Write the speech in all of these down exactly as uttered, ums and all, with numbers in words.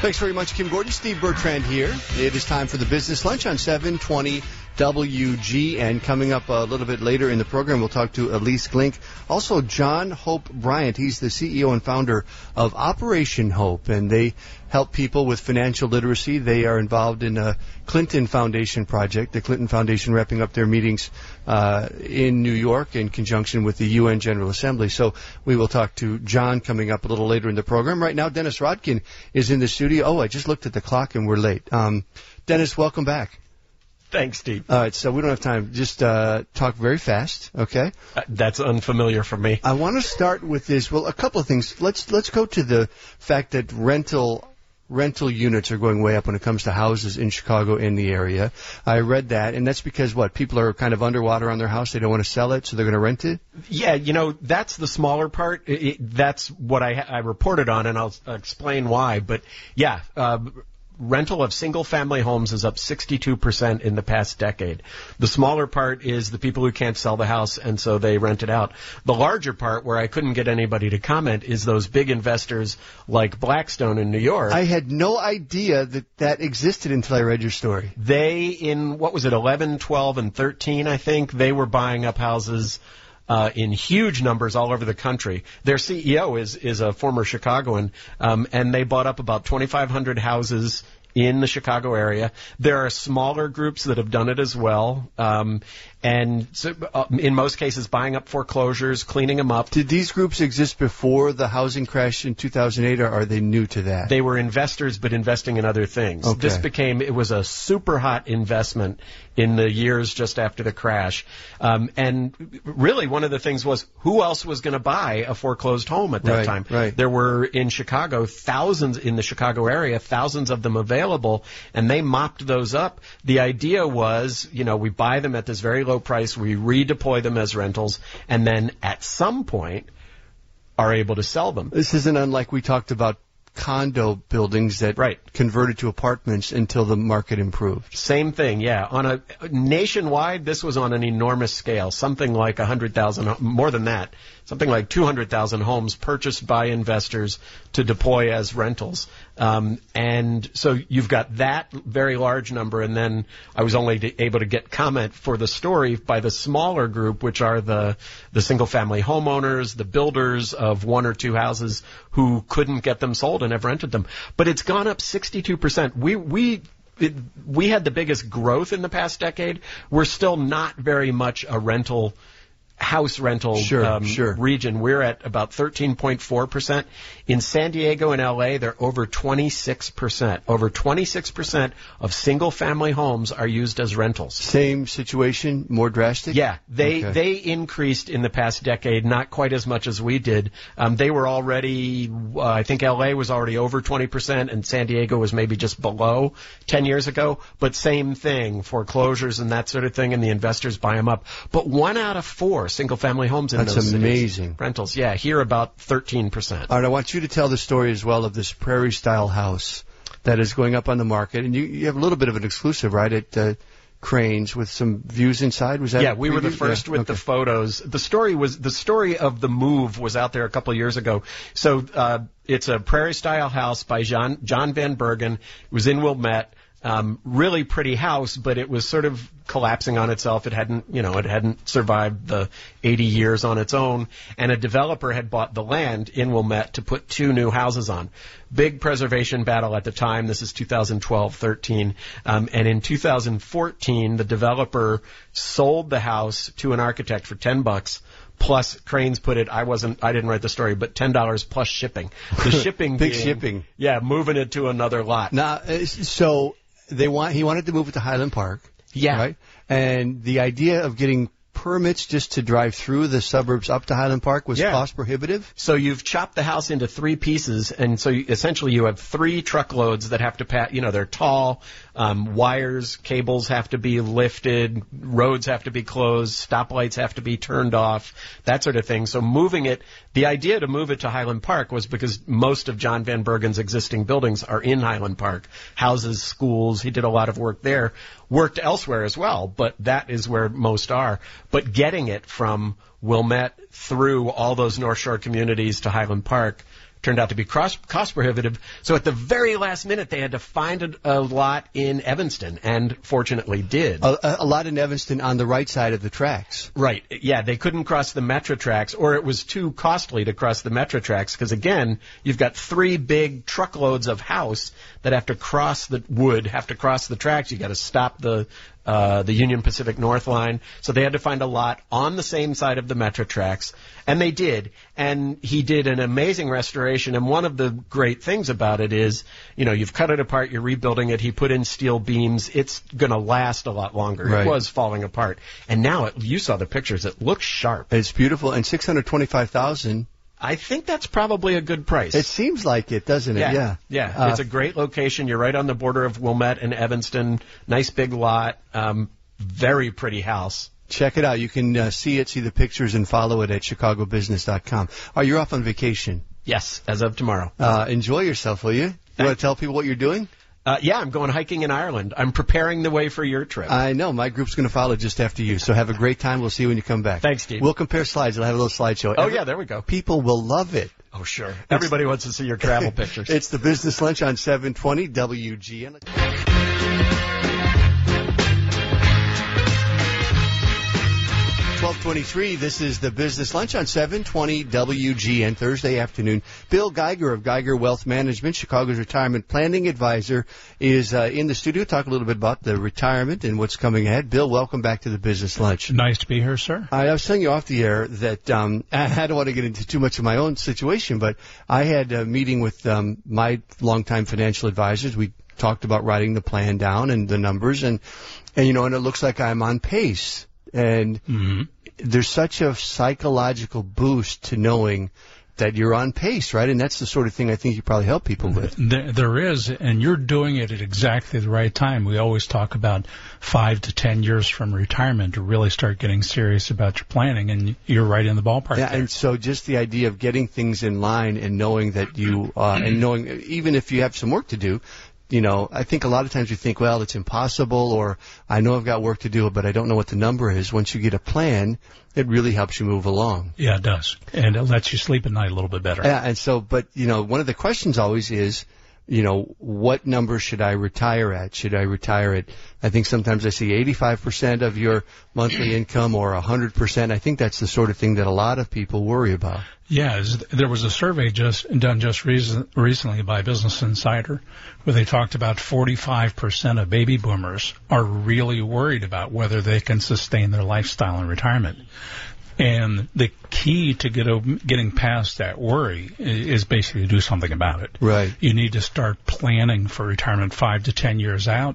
Thanks very much, Kim Gordon. Steve Bertrand here. It is time for the Business Lunch on seven twenty W G N. Coming up a little bit later in the program, we'll talk to Elise Glink. Also, John Hope Bryant. He's the C E O and founder of Operation Hope, and they help people with financial literacy. They are involved in a Clinton Foundation project, the Clinton Foundation wrapping up their meetings uh, in New York in conjunction with the U N General Assembly. So we will talk to John coming up a little later in the program. Right now, Dennis Rodkin is in the studio. Oh, I just looked at the clock and we're late. Um, Dennis, welcome back. Thanks, Steve. All right, so we don't have time. Just uh, talk very fast, okay? Uh, that's unfamiliar for me. I want to start with this. Well, a couple of things. Let's let's go to the fact that rental rental units are going way up when it comes to houses in Chicago in the area. I read that, and that's because, what, people are kind of underwater on their house. They don't want to sell it, so they're going to rent it? Yeah, you know, that's the smaller part. It, it, that's what I, I reported on, and I'll explain why. But, yeah, uh, rental of single-family homes is up sixty-two percent in the past decade. The smaller part is the people who can't sell the house, and so they rent it out. The larger part, where I couldn't get anybody to comment, is those big investors like Blackstone in New York. I had no idea that that existed until I read your story. They, in, what was it, eleven, twelve, and thirteen, I think, they were buying up houses Uh, in huge numbers all over the country. Their C E O is is a former Chicagoan, um, and they bought up about twenty-five hundred houses in the Chicago area. There are smaller groups that have done it as well, um, and so, uh, in most cases buying up foreclosures, cleaning them up. Did these groups exist before the housing crash in two thousand eight, or are they new to that? They were investors, but investing in other things. Okay. This became, it was a super hot investment in the years just after the crash. Um, and really one of the things was, who else was going to buy a foreclosed home at that right, time? Right. There were in Chicago, thousands in the Chicago area, thousands of them available, and they mopped those up. The idea was, you know, we buy them at this very low price, we redeploy them as rentals, and then at some point are able to sell them. This isn't unlike we talked about condo buildings that right. converted to apartments until the market improved. Same thing, yeah. On a nationwide, this was on an enormous scale, something like one hundred thousand, more than that, something like two hundred thousand homes purchased by investors to deploy as rentals. Um, and so you've got that very large number, and then I was only to, able to get comment for the story by the smaller group, which are the, the single-family homeowners, the builders of one or two houses who couldn't get them sold and have rented them. But it's gone up sixty-two percent. We, we, it, we had the biggest growth in the past decade. We're still not very much a rental house rental sure, um, sure. region. We're at about thirteen point four percent. In San Diego and L A, they're over twenty-six percent. Over twenty-six percent of single-family homes are used as rentals. Same situation, more drastic? Yeah, they okay. they increased in the past decade, not quite as much as we did. Um, they were already, uh, I think L A was already over twenty percent, and San Diego was maybe just below ten years ago. But same thing, foreclosures and that sort of thing, and the investors buy them up. But one out of four single-family homes in That's those amazing. cities, rentals, yeah, here about thirteen percent. All right, I want you to tell the story as well of this prairie-style house that is going up on the market, and you, you have a little bit of an exclusive, right, at uh, Cranes with some views inside. Was that? Yeah, we were the first yeah. with okay. the photos. The story was the story of the move was out there a couple of years ago. So uh, it's a prairie-style house by John John Van Bergen. It was in Wilmette. Um, really pretty house, but it was sort of collapsing on itself. It hadn't, you know, it hadn't survived the eighty years on its own. And a developer had bought the land in Wilmette to put two new houses on. Big preservation battle at the time. This is two thousand twelve thirteen. Um, and in two thousand fourteen, the developer sold the house to an architect for ten bucks. Plus, Cranes put it, I wasn't, I didn't write the story, but ten dollars plus shipping. The shipping Big being, shipping. Yeah, moving it to another lot. Now, so they want, he wanted to move it to Highland Park. Yeah. Right? And the idea of getting permits just to drive through the suburbs up to Highland Park was yeah. cost prohibitive? So you've chopped the house into three pieces, and so you, essentially you have three truckloads that have to pass, you know, they're tall, um, wires, cables have to be lifted, roads have to be closed, stoplights have to be turned off, that sort of thing. So moving it, the idea to move it to Highland Park was because most of John Van Bergen's existing buildings are in Highland Park. Houses, schools, he did a lot of work there. Worked elsewhere as well, but that is where most are. But getting it from Wilmette through all those North Shore communities to Highland Park turned out to be cost, cost prohibitive. So at the very last minute, they had to find a, a lot in Evanston, and fortunately did. A, a lot in Evanston on the right side of the tracks. Right. Yeah, they couldn't cross the Metra tracks, or it was too costly to cross the Metra tracks, because again, you've got three big truckloads of house that have to cross the wood, have to cross the tracks. You got to stop the uh, the Union Pacific North line. So they had to find a lot on the same side of the Metra tracks, and they did. And he did an amazing restoration. And one of the great things about it is, you know, you've cut it apart, you're rebuilding it. He put in steel beams. It's going to last a lot longer. Right. It was falling apart, and now it, you saw the pictures. It looks sharp. It's beautiful, and six hundred twenty-five thousand. I think that's probably a good price. It seems like it, doesn't it? Yeah, yeah. yeah. Uh, it's a great location. You're right on the border of Wilmette and Evanston. Nice big lot. Um, very pretty house. Check it out. You can uh, see it, see the pictures, and follow it at chicago business dot com. Oh, you're off on vacation. Yes, as of tomorrow. Uh, enjoy yourself, will you? You want to tell people what you're doing? Uh, yeah, I'm going hiking in Ireland. I'm preparing the way for your trip. I know. My group's going to follow just after you. So have a great time. We'll see you when you come back. Thanks, Steve. We'll compare slides. We'll have a little slideshow. Oh, Every, yeah, there we go. People will love it. Oh, sure. Everybody wants to see your travel pictures. It's the Business Lunch on seven twenty W G N. twelve twenty-three, this is the Business Lunch on seven twenty W G N, Thursday afternoon. Bill Geiger of Geiger Wealth Management, Chicago's retirement planning advisor, is uh, in the studio. Talk a little bit about the retirement and what's coming ahead. Bill, welcome back to the Business Lunch. Nice to be here, sir. I, I was telling you off the air that um, I don't want to get into too much of my own situation, but I had a meeting with um, my longtime financial advisors. We talked about writing the plan down and the numbers, and, and you know, and it looks like I'm on pace. And mm-hmm. there's such a psychological boost to knowing that you're on pace, right? And that's the sort of thing I think you probably help people with. There, there is, and you're doing it at exactly the right time. We always talk about five to ten years from retirement to really start getting serious about your planning, and you're right in the ballpark. Yeah, there. and so just the idea of getting things in line and knowing that you, uh, and knowing even if you have some work to do, you know, I think a lot of times you think, well, it's impossible, or I know I've got work to do, but I don't know what the number is. Once you get a plan, it really helps you move along. Yeah, it does. And it lets you sleep at night a little bit better. Yeah, and so, but, you know, one of the questions always is, you know, what number should I retire at? Should I retire at, I think sometimes I see eighty-five percent of your monthly income or one hundred percent. I think that's the sort of thing that a lot of people worry about. Yeah, there was a survey just done just reason, recently by Business Insider where they talked about forty-five percent of baby boomers are really worried about whether they can sustain their lifestyle in retirement. And the key to get, getting past that worry is basically to do something about it. Right. You need to start planning for retirement five to ten years out.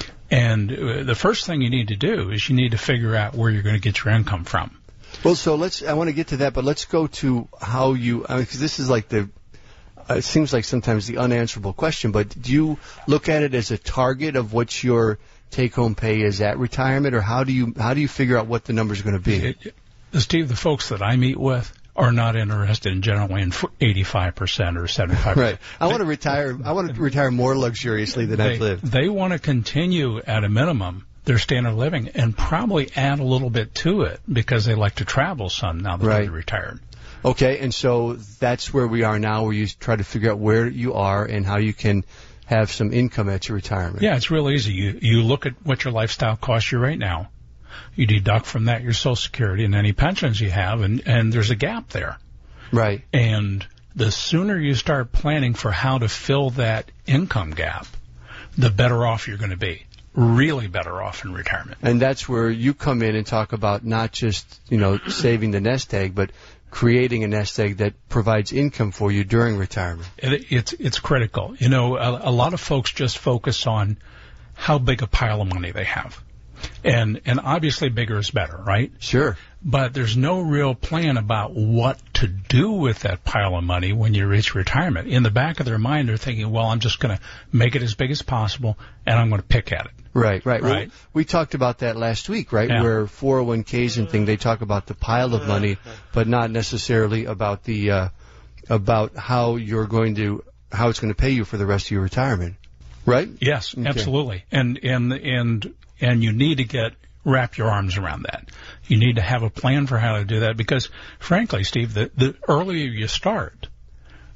And the first thing you need to do is you need to figure out where you're going to get your income from. Well, so let's, I want to get to that, but let's go to how you, I mean, because this is like the, uh, it seems like sometimes the unanswerable question, but do you look at it as a target of what your take-home pay is at retirement, or how do you, how do you figure out what the number is going to be? It, Steve, the folks that I meet with are not interested in generally in eighty-five percent or seventy-five percent. Right. I want to retire, I want to retire more luxuriously than they, I've lived. They want to continue at a minimum their standard of living and probably add a little bit to it because they like to travel some now that right. they're retired. Okay, and so that's where we are now, where you try to figure out where you are and how you can have some income at your retirement. Yeah, it's real easy. You you look at what your lifestyle costs you right now. You deduct from that your Social Security and any pensions you have, and, and there's a gap there. Right. And the sooner you start planning for how to fill that income gap, the better off you're going to be. Really better off in retirement. And that's where you come in and talk about not just, you know, saving the nest egg, but creating a nest egg that provides income for you during retirement. It, it's it's critical. You know, a, a lot of folks just focus on how big a pile of money they have. And and obviously bigger is better, right? Sure. But there's no real plan about what to do with that pile of money when you reach retirement. In the back of their mind, they're thinking, well, I'm just going to make it as big as possible, and I'm going to pick at it. Right, right. Right. Well, we talked about that last week, right? Yeah. Where four oh one k's and thing, they talk about the pile of money, but not necessarily about the uh, about how you're going to how it's going to pay you for the rest of your retirement. Right? Yes, okay. Absolutely. And and and and you need to get wrap your arms around that. You need to have a plan for how to do that because, frankly, Steve, the, the earlier you start,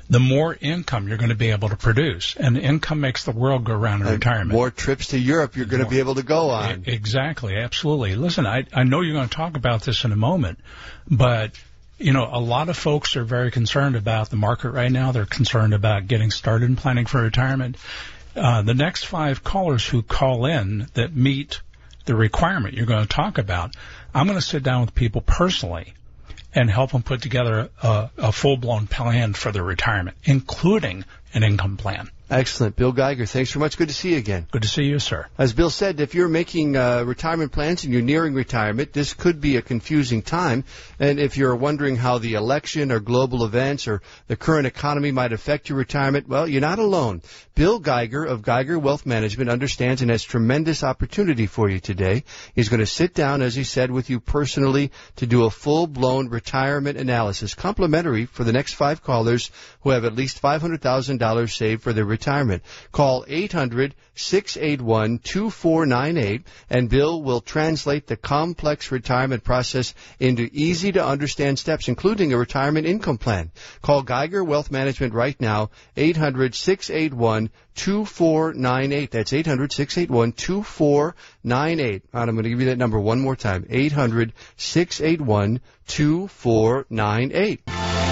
the more income you're going to be able to produce. And income makes the world go round in and retirement. More trips to Europe you're going to be able to go on. Exactly, absolutely. Listen, I, I know you're going to talk about this in a moment, but, you know, a lot of folks are very concerned about the market right now. They're concerned about getting started in planning for retirement. Uh, the next five callers who call in that meet the requirement you're going to talk about, I'm going to sit down with people personally and help them put together a, a full-blown plan for their retirement, including an income plan. Excellent. Bill Geiger, thanks very much. Good to see you again. Good to see you, sir. As Bill said, if you're making uh, retirement plans and you're nearing retirement, this could be a confusing time. And if you're wondering how the election or global events or the current economy might affect your retirement, well, you're not alone. Bill Geiger of Geiger Wealth Management understands and has tremendous opportunity for you today. He's going to sit down, as he said, with you personally to do a full-blown retirement analysis, complimentary for the next five callers who have at least five hundred thousand dollars saved for their retirement. Call eight hundred, six eight one, two four nine eight, and Bill will translate the complex retirement process into easy-to-understand steps, including a retirement income plan. Call Geiger Wealth Management right now, eight hundred, six eight one, two four nine eight. That's eight hundred, six eight one, two four nine eight. And I'm going to give you that number one more time, eight hundred, six eight one, two four nine eight.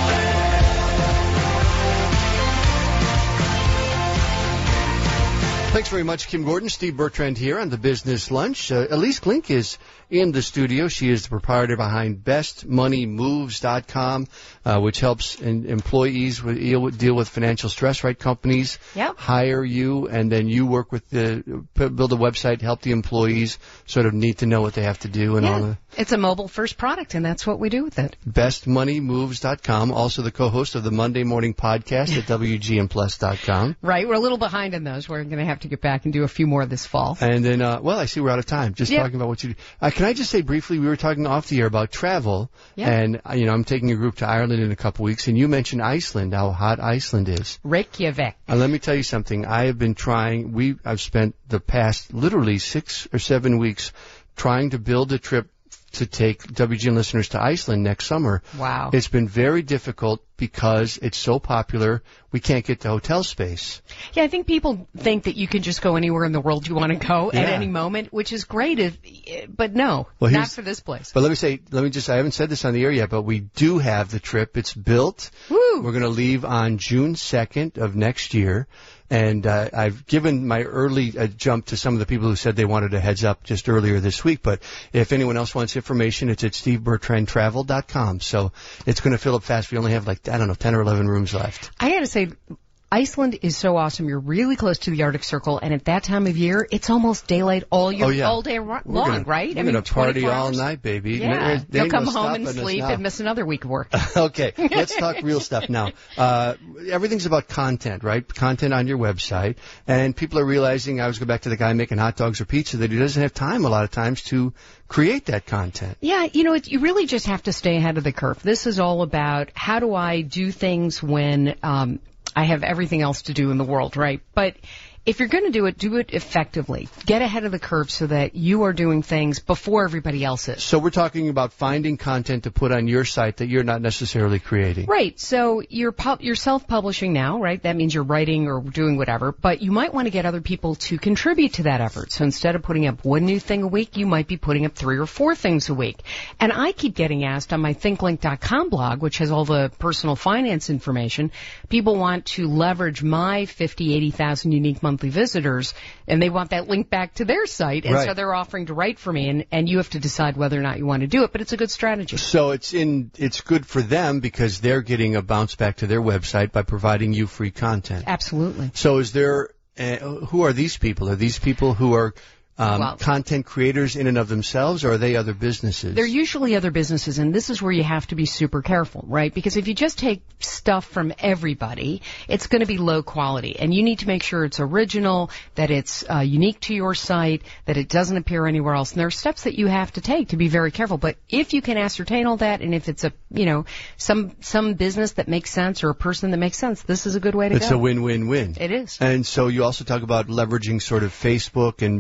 Thanks very much, Kim Gordon. Steve Bertrand here on the Business Lunch. Uh, Elise Glink is in the studio. She is the proprietor behind best money moves dot com, uh, which helps in, employees with, deal with financial stress, right? Companies yep. hire you, and then you work with the, build a website, help the employees sort of need to know what they have to do and yeah. all that. It's a mobile-first product, and that's what we do with it. best money moves dot com, also the co-host of the Monday Morning Podcast at W G N Plus dot com. Right, we're a little behind on those. We're going to have to get back and do a few more this fall. And then, uh, well, I see we're out of time. Just yep. talking about what you do. Uh, can I just say briefly, we were talking off the air about travel, yep. and, uh, you know, I'm taking a group to Ireland in a couple weeks, and you mentioned Iceland, how hot Iceland is. Reykjavik. Uh, let me tell you something. I have been trying, we, I've spent the past literally six or seven weeks trying to build a trip to take W G N listeners to Iceland next summer. Wow. It's been very difficult because it's so popular, we can't get the hotel space. Yeah, I think people think that you can just go anywhere in the world you want to go yeah. at any moment, which is great, if, but no, well, not for this place. But let me say, let me just, I haven't said this on the air yet, but we do have the trip. It's built. Woo! We're going to leave on June second of next year. And uh, I've given my early uh, jump to some of the people who said they wanted a heads up just earlier this week. But if anyone else wants information, it's at steve bertrand travel dot com. So it's going to fill up fast. We only have like, I don't know, ten or eleven rooms left. I got to say, Iceland is so awesome. You're really close to the Arctic Circle, and at that time of year, it's almost daylight all year, oh, yeah. all day long, gonna, right? We're I mean, going to party all hours. night, baby. Yeah, they you'll come home and sleep and miss another week of work. Okay, let's talk real stuff now. Uh, everything's about content, right? Content on your website, and people are realizing, I always go back to the guy making hot dogs or pizza, that he doesn't have time a lot of times to create that content. Yeah, you know, it, you really just have to stay ahead of the curve. This is all about how do I do things when um, I have everything else to do in the world, right? But if you're going to do it, do it effectively. Get ahead of the curve so that you are doing things before everybody else is. So we're talking about finding content to put on your site that you're not necessarily creating. Right. So you're pub- you're self-publishing now, right? That means you're writing or doing whatever. But you might want to get other people to contribute to that effort. So instead of putting up one new thing a week, you might be putting up three or four things a week. And I keep getting asked on my think link dot com blog, which has all the personal finance information, people want to leverage my fifty, eighty thousand unique monthly visitors, and they want that link back to their site, and right. so they're offering to write for me, and, and you have to decide whether or not you want to do it, but it's a good strategy. So it's in it's good for them because they're getting a bounce back to their website by providing you free content. Absolutely. So is there, uh, who are these people? Are these people who are Um, well, content creators in and of themselves, or are they other businesses? They're usually other businesses, and this is where you have to be super careful, right? Because if you just take stuff from everybody, it's going to be low quality, and you need to make sure it's original, that it's uh, unique to your site, that it doesn't appear anywhere else. And there are steps that you have to take to be very careful. But if you can ascertain all that, and if it's a, you know, some some business that makes sense or a person that makes sense, this is a good way to it's go. It's a win-win-win. It is. And so you also talk about leveraging sort of Facebook and video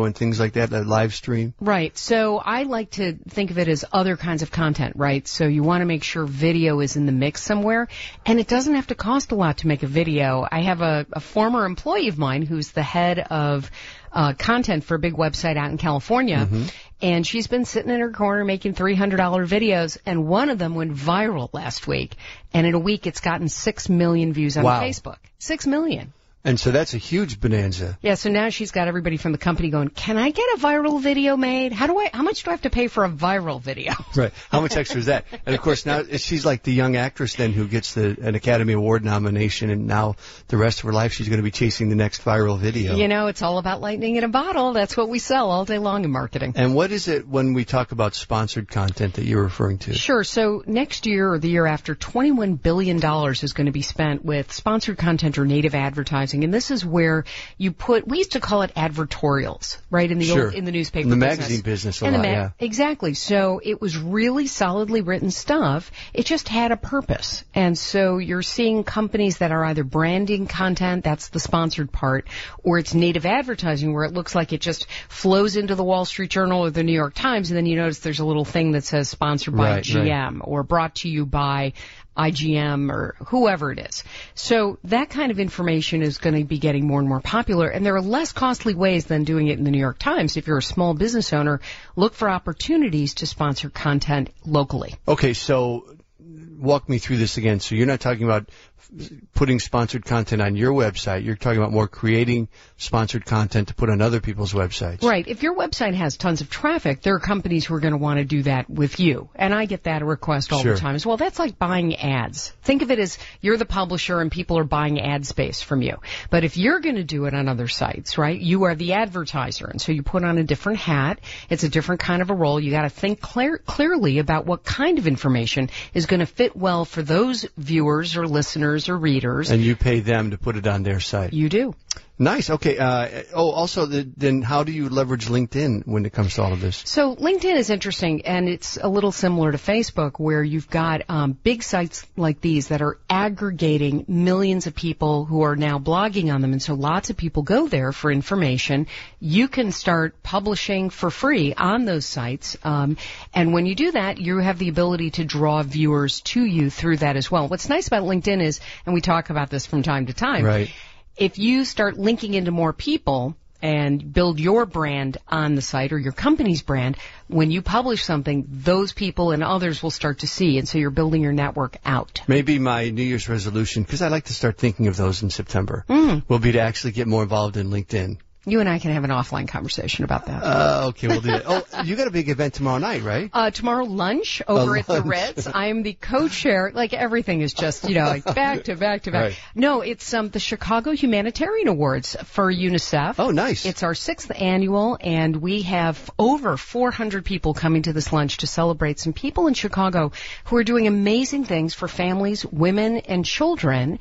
video and things like that, that live stream? Right. So I like to think of it as other kinds of content, right? So you want to make sure video is in the mix somewhere, and it doesn't have to cost a lot to make a video. I have a, a former employee of mine who's the head of uh, content for a big website out in California, mm-hmm. and she's been sitting in her corner making three hundred dollars videos, and one of them went viral last week, and in a week it's gotten six million views on wow. Facebook. Six million. And so that's a huge bonanza. Yeah, so now she's got everybody from the company going, can I get a viral video made? How do I, how much do I have to pay for a viral video? Right. How much extra is that? And of course now she's like the young actress then who gets the, an Academy Award nomination, and now the rest of her life she's going to be chasing the next viral video. You know, it's all about lightning in a bottle. That's what we sell all day long in marketing. And what is it when we talk about sponsored content that you're referring to? Sure. So next year or the year after, twenty-one billion dollars is going to be spent with sponsored content or native advertising, and this is where you put, we used to call it advertorials, right, in the sure. old, in the newspaper in the business. magazine business a and lot, the ma- yeah. Exactly. So it was really solidly written stuff. It just had a purpose. And so you're seeing companies that are either branding content, that's the sponsored part, or it's native advertising where it looks like it just flows into the Wall Street Journal or the New York Times, and then you notice there's a little thing that says sponsored by right, G M right. or brought to you by I G M or whoever it is. So that kind of information is going to be getting more and more popular, and there are less costly ways than doing it in the New York Times. If you're a small business owner, look for opportunities to sponsor content locally. Okay, so walk me through this again. So you're not talking about putting sponsored content on your website. You're talking about more creating sponsored content to put on other people's websites. Right. If your website has tons of traffic, there are companies who are going to want to do that with you. And I get that request all sure. the time as well. That's like buying ads. Think of it as you're the publisher and people are buying ad space from you. But if you're going to do it on other sites, right, you are the advertiser. And so you put on a different hat. It's a different kind of a role. You got to think clear, clearly about what kind of information is going to fit well for those viewers or listeners or readers. And you pay them to put it on their site. You do. Nice. Okay. Uh, oh, also, the, then how do you leverage LinkedIn when it comes to all of this? So LinkedIn is interesting, and it's a little similar to Facebook, where you've got um, big sites like these that are aggregating millions of people who are now blogging on them, and so lots of people go there for information. You can start publishing for free on those sites, um, and when you do that, you have the ability to draw viewers to you through that as well. What's nice about LinkedIn is, and we talk about this from time to time, right. if you start linking into more people and build your brand on the site or your company's brand, when you publish something, those people and others will start to see, and so you're building your network out. Maybe my New Year's resolution, because I like to start thinking of those in September, mm. will be to actually get more involved in LinkedIn. You and I can have an offline conversation about that. Uh, okay, we'll do that. Oh, you got a big event tomorrow night, right? Uh, tomorrow lunch over a at lunch. the Ritz. I am the co-chair. Like everything is just, you know, like back to back to back. Right. No, it's um the Chicago Humanitarian Awards for UNICEF. Oh, nice. It's our sixth annual, and we have over four hundred people coming to this lunch to celebrate some people in Chicago who are doing amazing things for families, women, and children.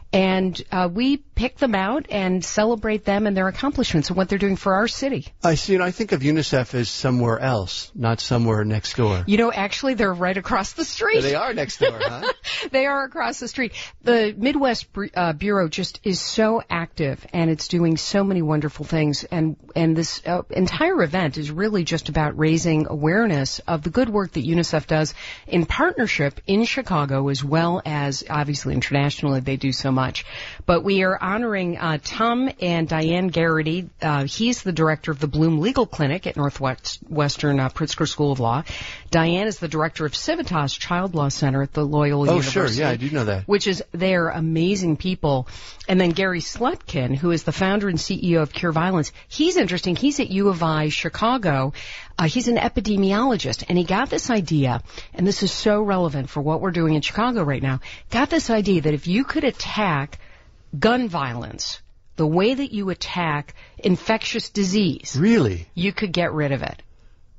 And uh, we pick them out and celebrate them and their accomplishments and what they're doing for our city. I see. And I think of UNICEF as somewhere else, not somewhere next door. You know, actually, they're right across the street. They are next door, huh? They are across the street. The Midwest uh, Bureau just is so active, and it's doing so many wonderful things. And and this uh, entire event is really just about raising awareness of the good work that UNICEF does in partnership in Chicago, as well as obviously internationally. They do so much. But we are honoring uh, Tom and Diane Garrity. Uh, he's the director of the Bloom Legal Clinic at Northwestern uh, Pritzker School of Law. Diane is the director of Civitas Child Law Center at the Loyola oh, University. Oh, sure. Yeah, I do know that. Which is, they're amazing people. And then Gary Slutkin, who is the founder and C E O of Cure Violence. He's interesting. He's at U of I Chicago. Uh, he's an epidemiologist, and he got this idea, and this is so relevant for what we're doing in Chicago right now, got this idea that if you could attack gun violence the way that you attack infectious disease, really, you could get rid of it.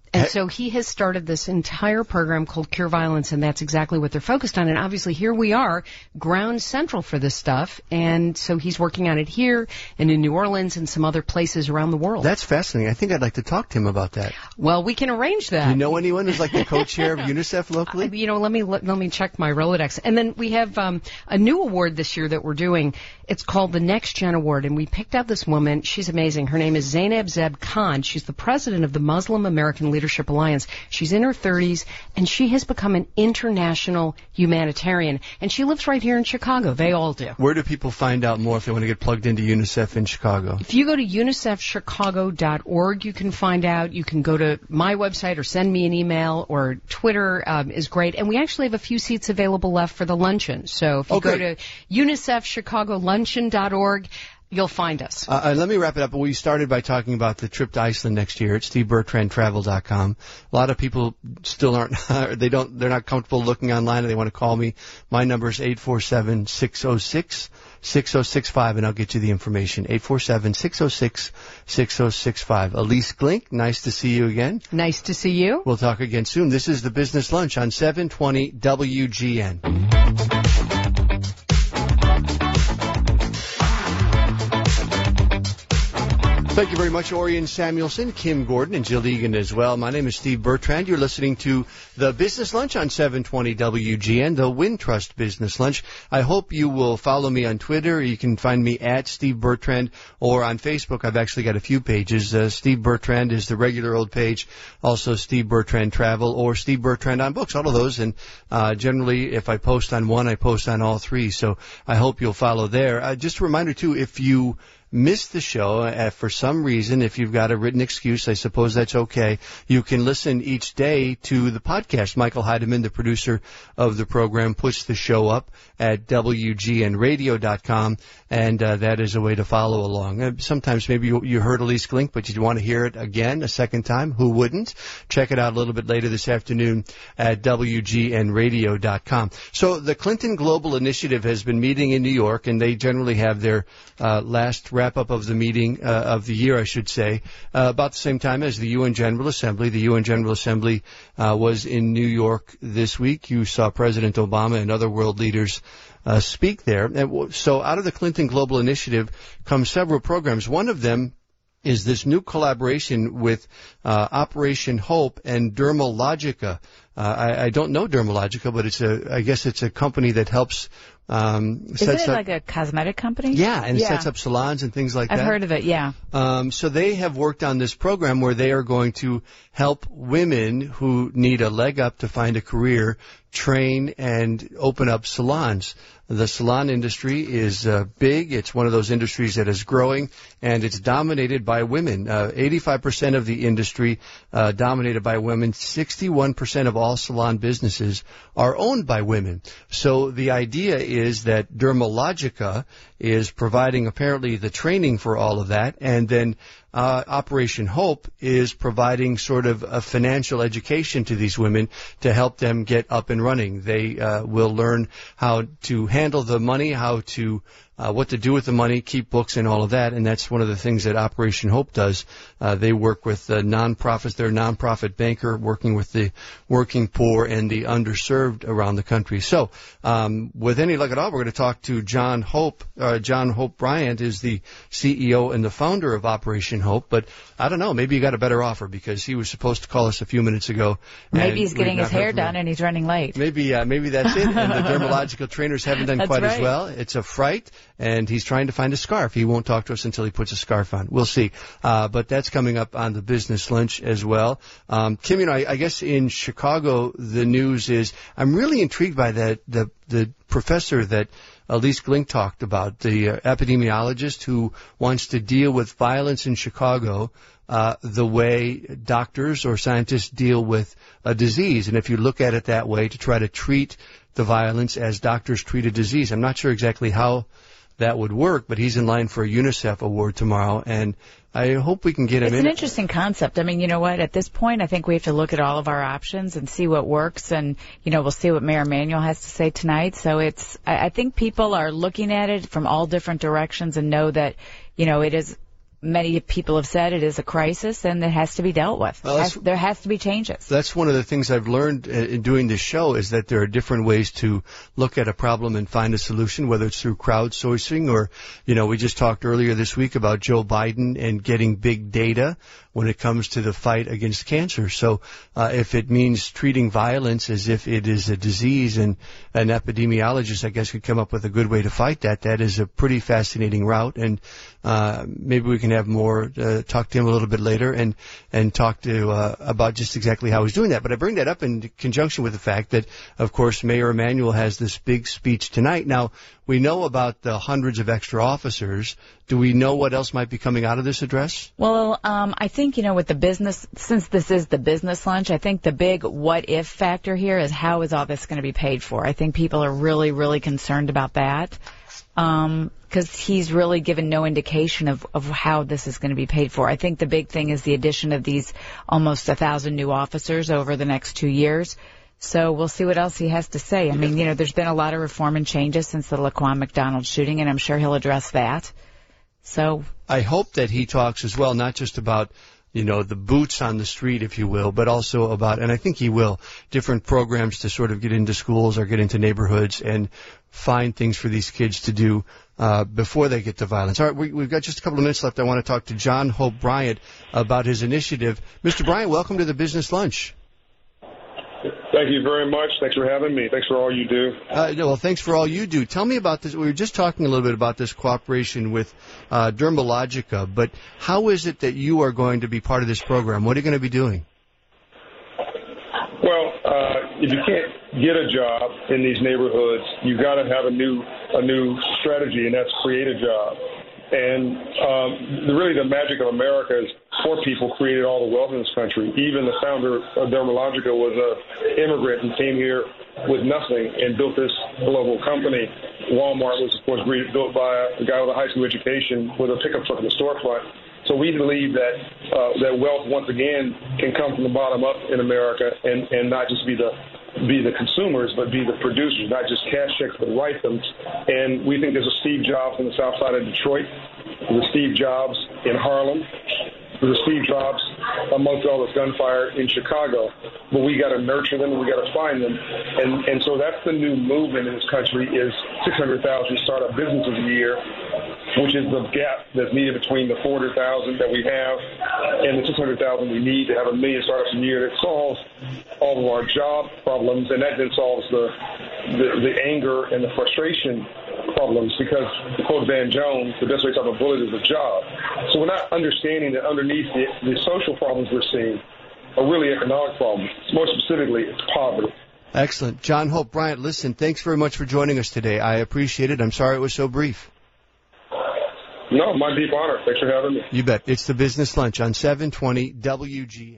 And so he has started this entire program called Cure Violence, and that's exactly what they're focused on. And obviously here we are, ground central for this stuff. And so he's working on it here and in New Orleans and some other places around the world. That's fascinating. I think I'd like to talk to him about that. Well, we can arrange that. Do you know anyone who's like the co-chair of UNICEF locally? Uh, you know, let me let, let me check my Rolodex. And then we have um, a new award this year that we're doing. It's called the Next Gen Award, and we picked out this woman. She's amazing. Her name is Zainab Zeb Khan. She's the president of the Muslim American Leadership Alliance. She's in her thirties, and she has become an international humanitarian. And she lives right here in Chicago. They all do. Where do people find out more if they want to get plugged into UNICEF in Chicago? If you go to unicef chicago dot org, you can find out. You can go to my website or send me an email, or Twitter um, is great. And we actually have a few seats available left for the luncheon. So if you okay. go to unicef chicago luncheon dot org, you'll find us. Uh, let me wrap it up. We started by talking about the trip to Iceland next year at steve bertrand travel dot com. A lot of people still aren't, they don't, they're not comfortable looking online, and they want to call me. My number is eight four seven, six oh six, six oh six five, and I'll get you the information. eight four seven, six oh six, six oh six five. Elise Glink, nice to see you again. Nice to see you. We'll talk again soon. This is the Business Lunch on seven twenty W G N. Thank you very much, Orion Samuelson, Kim Gordon, and Jill Egan as well. My name is Steve Bertrand. You're listening to the Business Lunch on seven twenty W G N, the Wintrust Business Lunch. I hope you will follow me on Twitter. You can find me at Steve Bertrand, or on Facebook. I've actually got a few pages. Uh, Steve Bertrand is the regular old page. Also, Steve Bertrand Travel or Steve Bertrand on Books, all of those. And uh, generally, if I post on one, I post on all three. So I hope you'll follow there. Uh, just a reminder, too, if you missed the show uh, for some reason, if you've got a written excuse, I suppose that's okay. You can listen each day to the podcast. Michael Heidemann, the producer of the program, puts the show up at W G N radio dot com, and uh, that is a way to follow along. Uh, sometimes maybe you, you heard Elise Glink, but you want to hear it again a second time. Who wouldn't? Check it out a little bit later this afternoon at W G N radio dot com. So the Clinton Global Initiative has been meeting in New York, and they generally have their uh, last wrap-up of the meeting, uh, of the year, I should say, uh, about the same time as the U N General Assembly. The U N General Assembly uh, was in New York this week. You saw President Obama and other world leaders uh, speak there. And so out of the Clinton Global Initiative come several programs. One of them is this new collaboration with uh, Operation Hope and Dermalogica. Uh, I, I don't know Dermalogica, but it's a, I guess it's a company that helps Um, Isn't it up, like a cosmetic company? Yeah, and yeah. sets up salons and things like I've that. I've heard of it, yeah. Um, so they have worked on this program where they are going to help women who need a leg up to find a career train and open up salons. The salon industry is uh, big. It's one of those industries that is growing, and it's dominated by women. Uh, eighty-five percent of the industry uh, dominated by women. sixty-one percent of all salon businesses are owned by women. So the idea is that Dermalogica is providing apparently the training for all of that, and then uh, Operation Hope is providing sort of a financial education to these women to help them get up and running. They uh, will learn how to handle the money, how to Uh, what to do with the money, keep books and all of that, and that's one of the things that Operation Hope does. Uh, they work with uh, nonprofits. They're a nonprofit banker working with the working poor and the underserved around the country. So, um, with any luck at all, we're going to talk to John Hope. Uh, John Hope Bryant is the C E O and the founder of Operation Hope, but I don't know, maybe you got a better offer because he was supposed to call us a few minutes ago. Maybe he's getting his hair done and he's running late. Maybe, uh, maybe that's it, and the dermatological trainers haven't done that's quite right. as well. It's a fright. And he's trying to find a scarf. He won't talk to us until he puts a scarf on. We'll see. Uh, but that's coming up on the Business Lunch as well. Um, Kim, you know, I, I guess in Chicago, the news is, I'm really intrigued by that, the, the professor that Elise Glink talked about, the uh, epidemiologist who wants to deal with violence in Chicago uh, the way doctors or scientists deal with a disease. And if you look at it that way, to try to treat the violence as doctors treat a disease. I'm not sure exactly how that would work, but he's in line for a UNICEF award tomorrow, and I hope we can get him it's in. It's an interesting concept. I mean, you know what? At this point, I think we have to look at all of our options and see what works, and, you know, we'll see what Mayor Emanuel has to say tonight. So it's, I, I think people are looking at it from all different directions and know that, you know, it is many people have said it is a crisis and it has to be dealt with. Well, has, there has to be changes. That's one of the things I've learned in doing this show is that there are different ways to look at a problem and find a solution, whether it's through crowdsourcing or, you know, we just talked earlier this week about Joe Biden and getting big data when it comes to the fight against cancer. So uh, if it means treating violence as if it is a disease and an epidemiologist, I guess, could come up with a good way to fight that, that is a pretty fascinating route. And uh, maybe we can have more, uh, talk to him a little bit later and, and talk to uh, about just exactly how he's doing that. But I bring that up in conjunction with the fact that, of course, Mayor Emanuel has this big speech tonight. Now, we know about the hundreds of extra officers. Do we know what else might be coming out of this address? Well, um, I think, you know, with the business, since this is the business lunch, I think the big what if factor here is how is all this going to be paid for? I think people are really, really concerned about that. Um, because he's really given no indication of, of how this is going to be paid for. I think the big thing is the addition of these almost a thousand new officers over the next two years. So we'll see what else he has to say. I mean, you know, there's been a lot of reform and changes since the Laquan McDonald shooting, and I'm sure he'll address that. So I hope that he talks as well, not just about, you know, the boots on the street, if you will, but also about, and I think he will, different programs to sort of get into schools or get into neighborhoods and find things for these kids to do uh, before they get to violence. All right, we, we've got just a couple of minutes left. I want to talk to John Hope Bryant about his initiative. Mister Bryant, welcome to the Business Lunch. Thank you very much. Thanks for having me. Thanks for all you do. Uh, well, thanks for all you do. Tell me about this. We were just talking a little bit about this cooperation with uh, Dermalogica, but how is it that you are going to be part of this program? What are you going to be doing? Well, uh, if you can't get a job in these neighborhoods, you've got to have a new a new strategy, and that's create a job. And um, the, really the magic of America is poor people created all the wealth in this country. Even the founder of Dermalogica was an immigrant and came here with nothing and built this global company. Walmart was, of course, built by a guy with a high school education with a pickup truck in the storefront. So we believe that uh, that wealth, once again, can come from the bottom up in America and, and not just be the be the consumers, but be the producers, not just cash checks, but items. And we think there's a Steve Jobs on the south side of Detroit, there's a Steve Jobs in Harlem, there's a Steve Jobs amongst all this gunfire in Chicago. But we got to nurture them and we got to find them. And and so that's the new movement in this country is six hundred thousand startup businesses a year, which is the gap that's needed between the four hundred thousand that we have and the six hundred thousand we need to have a million startups a year that solves all of our job problems, and that then solves the, the, the anger and the frustration problems because, to quote Van Jones, the best way to stop a bullet is a job. So we're not understanding that underneath the, the social problems we're seeing are really economic problems. More specifically, it's poverty. Excellent. John Hope Bryant, listen, thanks very much for joining us today. I appreciate it. I'm sorry it was so brief. No, my deep honor. Thanks for having me. You bet. It's the Business Lunch on seven twenty W G.